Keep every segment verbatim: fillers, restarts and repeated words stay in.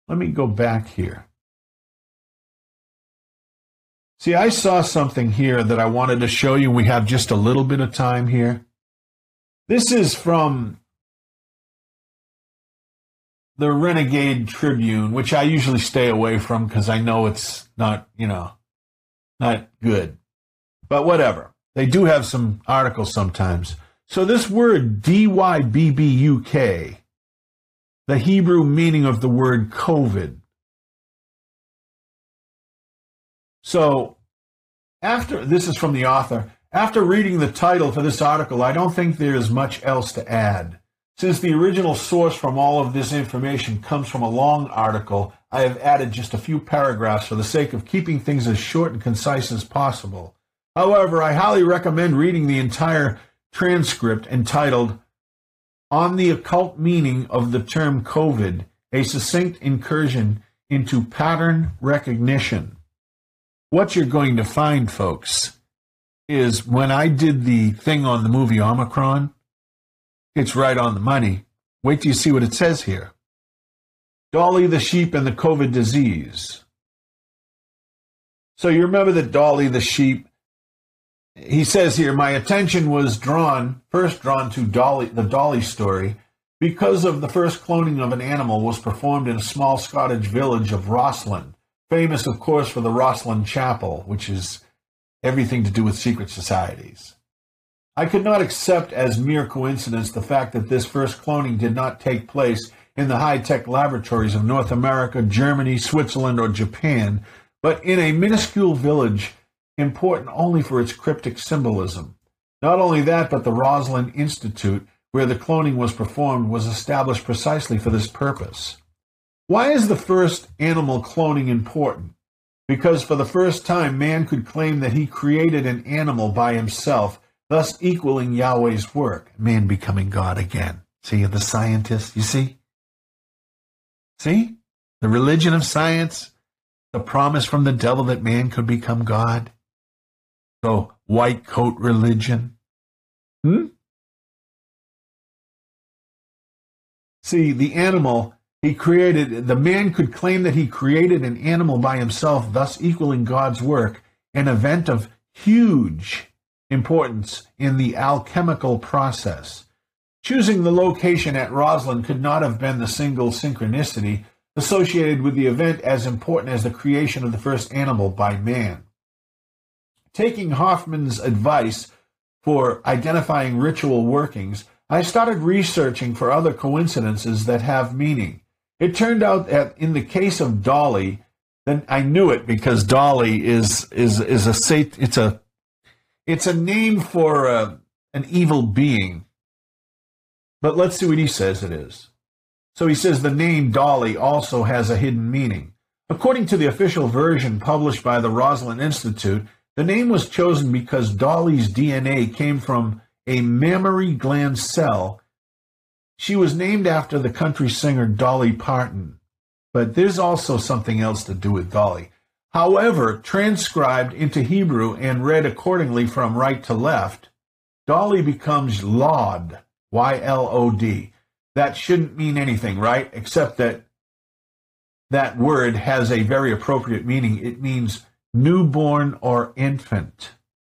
Let me go back here. See, I saw something here that I wanted to show you. We have just a little bit of time here. This is from the Renegade Tribune, which I usually stay away from because I know it's not, you know, not good. But whatever. They do have some articles sometimes. So this word D Y B B U K, the Hebrew meaning of the word COVID. So after, this is from the author, after reading the title for this article, I don't think there is much else to add. Since the original source from all of this information comes from a long article, I have added just a few paragraphs for the sake of keeping things as short and concise as possible. However, I highly recommend reading the entire transcript entitled On the Occult Meaning of the Term COVID, a Succinct Incursion into Pattern Recognition. What you're going to find, folks, is when I did the thing on the movie Omicron, it's right on the money. Wait till you see what it says here. Dolly the sheep and the COVID disease. So you remember that Dolly the sheep, he says here, my attention was drawn, first drawn to Dolly, the Dolly story, because of the first cloning of an animal was performed in a small Scottish village of Rosslyn, famous, of course, for the Rosslyn Chapel, which is everything to do with secret societies. I could not accept as mere coincidence the fact that this first cloning did not take place in the high-tech laboratories of North America, Germany, Switzerland, or Japan, but in a minuscule village important only for its cryptic symbolism. Not only that, but the Roslin Institute, where the cloning was performed, was established precisely for this purpose. Why is the first animal cloning important? Because for the first time, man could claim that he created an animal by himself, thus equaling Yahweh's work, man becoming God again. See, the scientists, you see? See? The religion of science, the promise from the devil that man could become God. So, white coat religion. Hmm? See, the animal he created, the man could claim that he created an animal by himself, thus equaling God's work, an event of huge importance in the alchemical process. Choosing the location at Roslyn could not have been the single synchronicity associated with the event as important as the creation of the first animal by man. Taking Hoffman's advice for identifying ritual workings, I started researching for other coincidences that have meaning. It turned out that in the case of Dolly, then I knew it because Dolly is is is a sat it's a it's a name for a, an evil being. But let's see what he says it is. So he says the name Dolly also has a hidden meaning. According to the official version published by the Roslin Institute, the name was chosen because Dolly's D N A came from a mammary gland cell. She was named after the country singer Dolly Parton. But there's also something else to do with Dolly. However, transcribed into Hebrew and read accordingly from right to left, Dolly becomes Lod, Y L O D. That shouldn't mean anything, right? Except that that word has a very appropriate meaning. It means newborn or infant.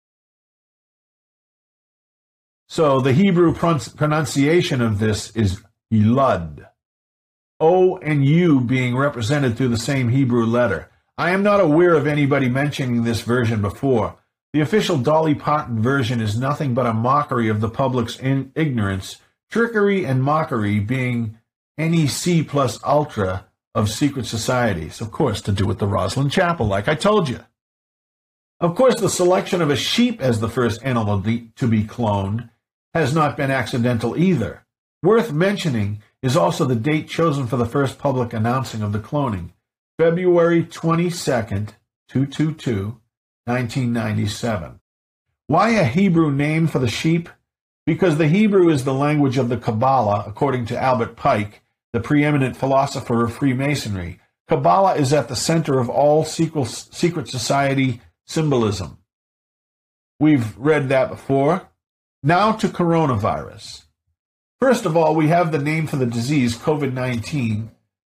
So the Hebrew pronunciation of this is Yilud. O and U being represented through the same Hebrew letter. I am not aware of anybody mentioning this version before. The official Dolly Parton version is nothing but a mockery of the public's in ignorance, trickery and mockery being N E C plus ultra of secret societies, of course, to do with the Roslyn Chapel, like I told you. Of course, the selection of a sheep as the first animal to be cloned has not been accidental either. Worth mentioning is also the date chosen for the first public announcing of the cloning, February twenty-second, two two two, nineteen ninety-seven. Why a Hebrew name for the sheep? Because the Hebrew is the language of the Kabbalah, according to Albert Pike, the preeminent philosopher of Freemasonry. Kabbalah is at the center of all secret society symbolism. We've read that before. Now to coronavirus. First of all, we have the name for the disease, COVID nineteen.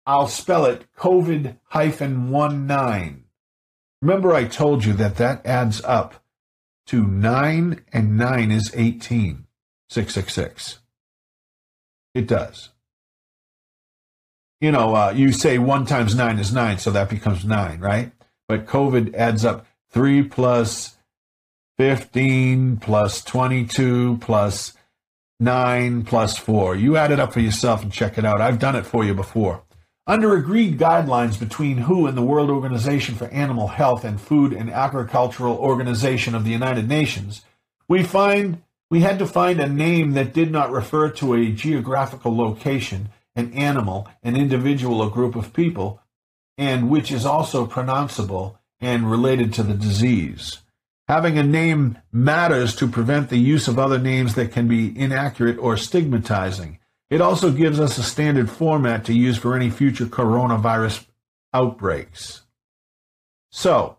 I'll spell it COVID nineteen. Remember I told you that that adds up to nine, and nine is eighteen. six six six. It does. You know, uh, you say one times nine is nine, so that becomes nine, right? But COVID adds up three plus fifteen plus twenty-two plus nine plus four. You add it up for yourself and check it out. I've done it for you before. Under agreed guidelines between W H O and the World Organization for Animal Health and Food and Agricultural Organization of the United Nations, we find we had to find a name that did not refer to a geographical location, an animal, an individual, or group of people, and which is also pronounceable and related to the disease. Having a name matters to prevent the use of other names that can be inaccurate or stigmatizing. It also gives us a standard format to use for any future coronavirus outbreaks. So,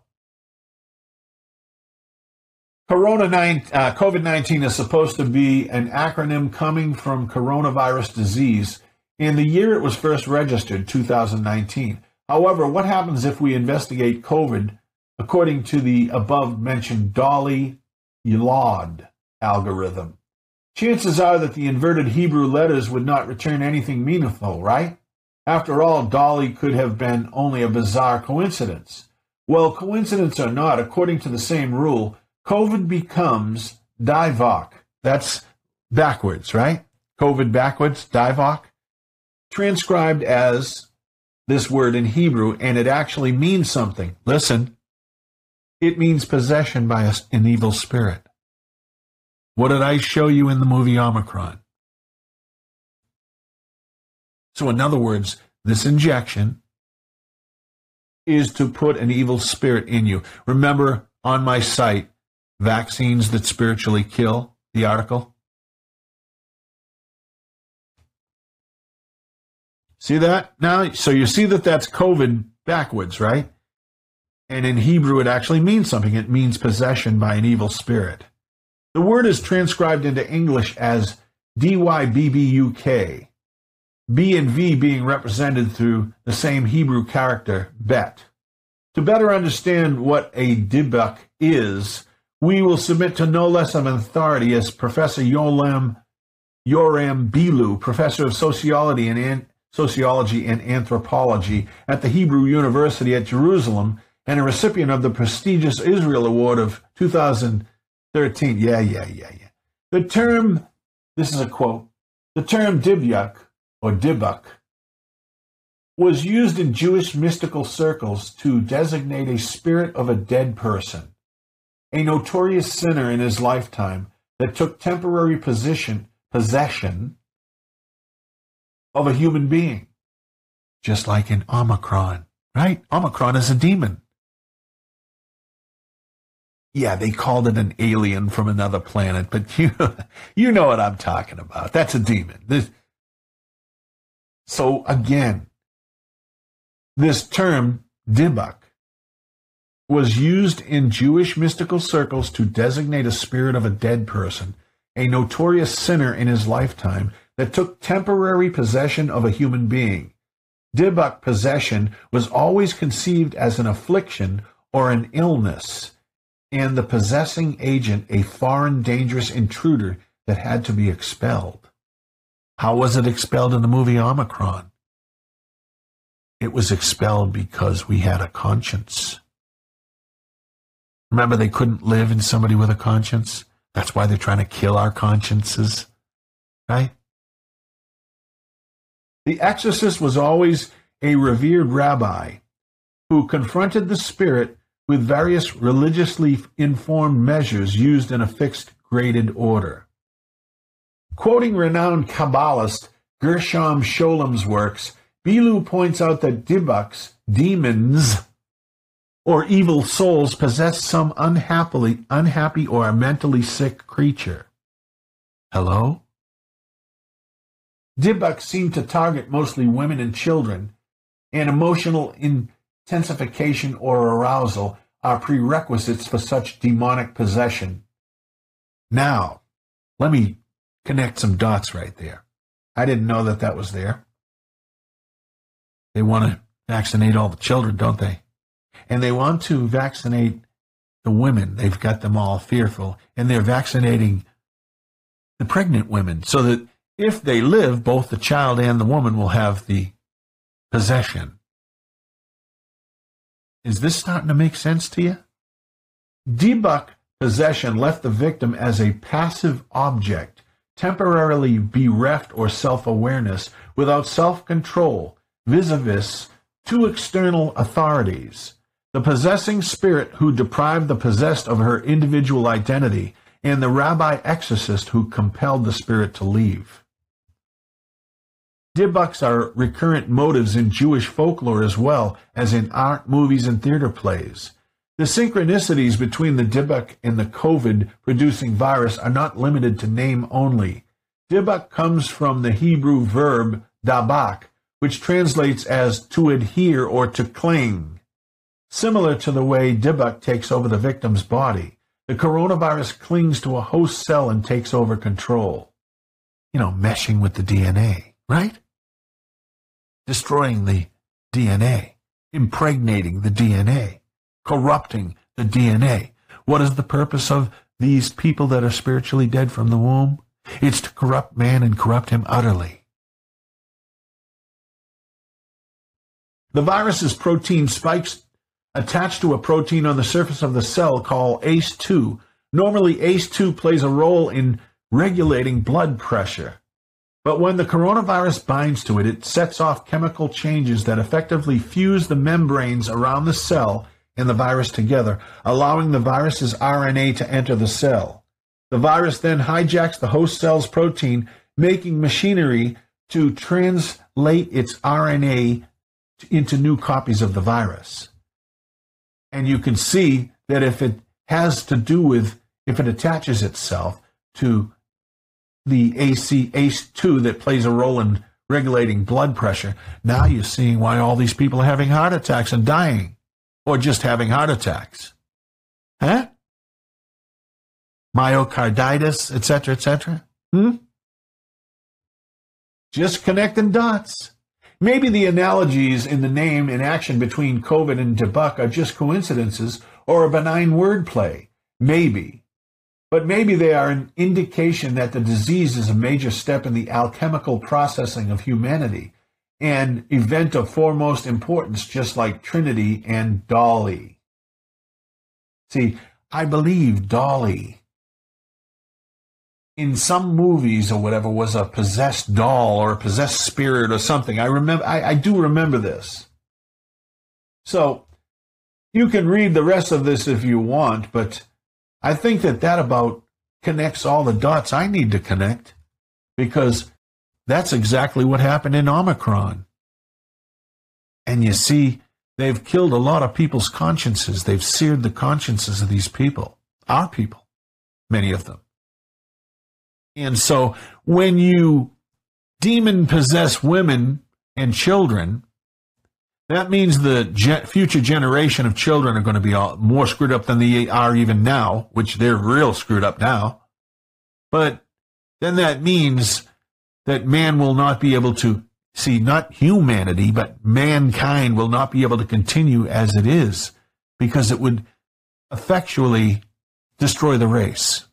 Corona nine, uh, COVID nineteen is supposed to be an acronym coming from coronavirus disease in the year it was first registered, two thousand nineteen. However, what happens if we investigate COVID according to the above-mentioned Dolly-Laud algorithm? Chances are that the inverted Hebrew letters would not return anything meaningful, right? After all, Dolly could have been only a bizarre coincidence. Well, coincidence or not, according to the same rule, COVID becomes Divok. That's backwards, right? COVID backwards, Divok. Transcribed as this word in Hebrew, and it actually means something. Listen, it means possession by an evil spirit. What did I show you in the movie Omicron? So in other words, this injection is to put an evil spirit in you. Remember on my site, Vaccines That Spiritually Kill, the article? See that now? So you see that that's COVID backwards, right? And in Hebrew, it actually means something. It means possession by an evil spirit. The word is transcribed into English as D Y B B U K, B and V being represented through the same Hebrew character, bet. To better understand what a dibuk is, we will submit to no less of an authority as Professor Yoram, Yoram Bilu, Professor of Sociology and, An- Sociology and Anthropology at the Hebrew University at Jerusalem and a recipient of the prestigious Israel Award of two thousand thirteen. Yeah, yeah, yeah, yeah. The term, this is a quote, the term dibuk, or dibuk, was used in Jewish mystical circles to designate a spirit of a dead person, a notorious sinner in his lifetime that took temporary position, possession of a human being. Just like in Omicron, right? Omicron is a demon. Yeah, they called it an alien from another planet, but you, you know what I'm talking about. That's a demon. This, so again, this term, dibuk, was used in Jewish mystical circles to designate a spirit of a dead person, a notorious sinner in his lifetime that took temporary possession of a human being. Dibuk possession was always conceived as an affliction or an illness, and the possessing agent a foreign dangerous intruder that had to be expelled. How was it expelled in the movie Omicron? It was expelled because we had a conscience. Remember, they couldn't live in somebody with a conscience? That's why they're trying to kill our consciences, right? The exorcist was always a revered rabbi who confronted the spirit with various religiously informed measures used in a fixed graded order. Quoting renowned Kabbalist Gershom Scholem's works, Bilu points out that dibuks, demons, or evil souls possess some unhappily, unhappy or mentally sick creature. Hello? Dibuks seem to target mostly women and children, and emotional intensification or arousal are prerequisites for such demonic possession. Now, let me connect some dots right there. I didn't know that that was there. They want to vaccinate all the children, don't they? And they want to vaccinate the women. They've got them all fearful. And they're vaccinating the pregnant women so that if they live, both the child and the woman will have the possession. Is this starting to make sense to you? Dybbuk possession left the victim as a passive object, temporarily bereft or self-awareness, without self-control, vis-a-vis two external authorities, the possessing spirit who deprived the possessed of her individual identity, and the rabbi exorcist who compelled the spirit to leave. Dybbuks are recurrent motives in Jewish folklore as well as in art, movies, and theater plays. The synchronicities between the Dybbuk and the COVID-producing virus are not limited to name only. Dybbuk comes from the Hebrew verb dabak, which translates as to adhere or to cling. Similar to the way Dybbuk takes over the victim's body, the coronavirus clings to a host cell and takes over control. You know, meshing with the D N A, right? Destroying the D N A, impregnating the D N A, corrupting the D N A. What is the purpose of these people that are spiritually dead from the womb? It's to corrupt man and corrupt him utterly. The virus's protein spikes attached to a protein on the surface of the cell called A C E two. Normally, A C E two plays a role in regulating blood pressure. But when the coronavirus binds to it, it sets off chemical changes that effectively fuse the membranes around the cell and the virus together, allowing the virus's R N A to enter the cell. The virus then hijacks the host cell's protein, making machinery to translate its R N A into new copies of the virus. And you can see that if it has to do with, if it attaches itself to the A C E two that plays a role in regulating blood pressure, now you're seeing why all these people are having heart attacks and dying, or just having heart attacks. Huh? Myocarditis, et cetera, et cetera. Hmm? Just connecting dots. Maybe the analogies in the name and action between COVID and Dybbuk are just coincidences or a benign wordplay. Maybe. But maybe they are an indication that the disease is a major step in the alchemical processing of humanity, an event of foremost importance, just like Trinity and Dolly. See, I believe Dolly in some movies or whatever was a possessed doll or a possessed spirit or something. I remember, I, I do remember this. So you can read the rest of this if you want, but I think that that about connects all the dots I need to connect, because that's exactly what happened in Omicron. And you see, they've killed a lot of people's consciences. They've seared the consciences of these people, our people, many of them. And so when you demon-possess women and children, that means the ge- future generation of children are going to be all, more screwed up than they are even now, which they're real screwed up now. But then that means that man will not be able to, see, not humanity, but mankind will not be able to continue as it is, because it would effectually destroy the race.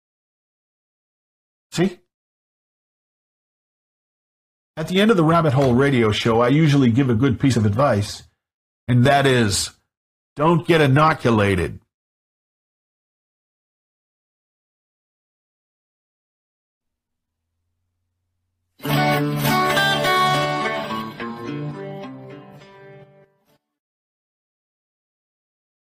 See? At the end of the Rabbit Hole radio show, I usually give a good piece of advice, and that is, don't get inoculated. Thank you.